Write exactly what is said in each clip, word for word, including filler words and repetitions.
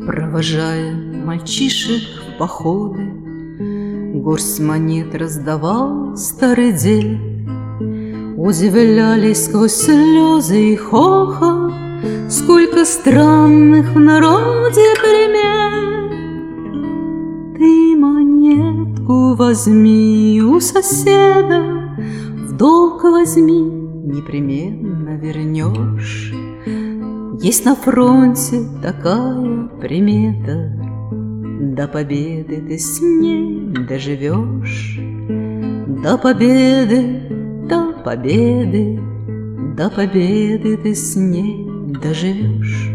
Провожая мальчишек в походы, горсть монет раздавал старый дед. Удивлялись сквозь слезы и хохот, сколько странных в народе примет. Ты монетку возьми у соседа, в долг возьми, непременно вернешь. Есть на фронте такая примета, до победы ты с ней доживешь. До победы, до победы, до победы ты с ней доживешь.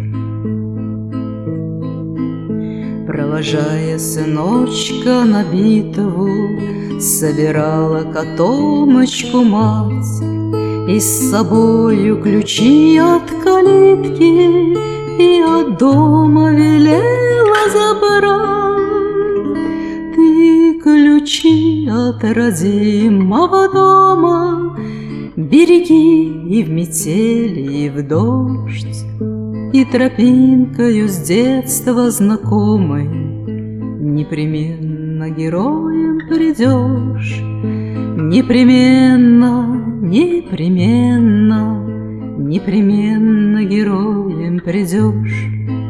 Провожая сыночка на битву, собирала котомочку мать и с собою ключи от калитки и от дома велела забрать. Ты ключи от родимого дома береги и в метель, и в дождь, и тропинкою с детства знакомой непременно героем придешь. Непременно, непременно, непременно героем придешь.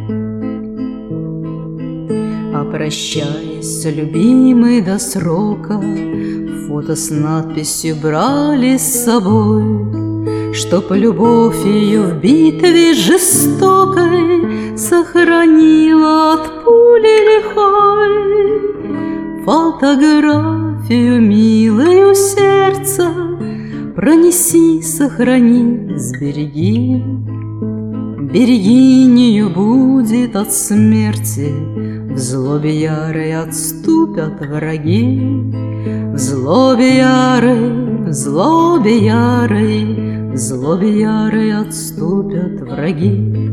А прощаясь, любимый до срока, фото с надписью брали с собой, чтоб любовь ее в битве жестокой сохранила от пули лихой. Фотографию милую сердца пронеси, сохрани, сбереги. Берегинею будет от смерти, в злобе ярой отступят враги. В злобе ярой, в злобе ярой, в злобе ярой отступят враги.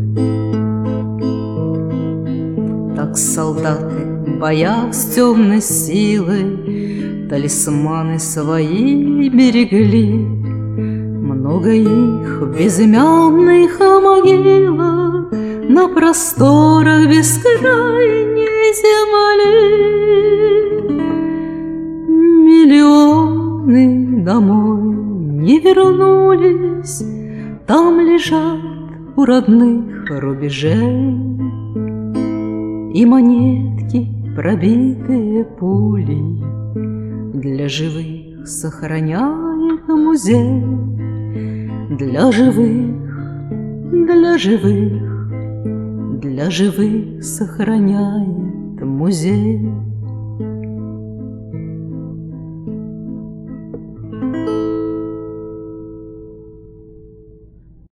Так солдаты, боясь темной силы, талисманы свои берегли. Много их в безымянных могилах на просторах бескрайней земли. Миллионы домой не вернулись, там лежат у родных рубежей, и монетки, пробитые пулей, для живых сохраняет музей. Для живых, для живых, для живых сохраняет музей.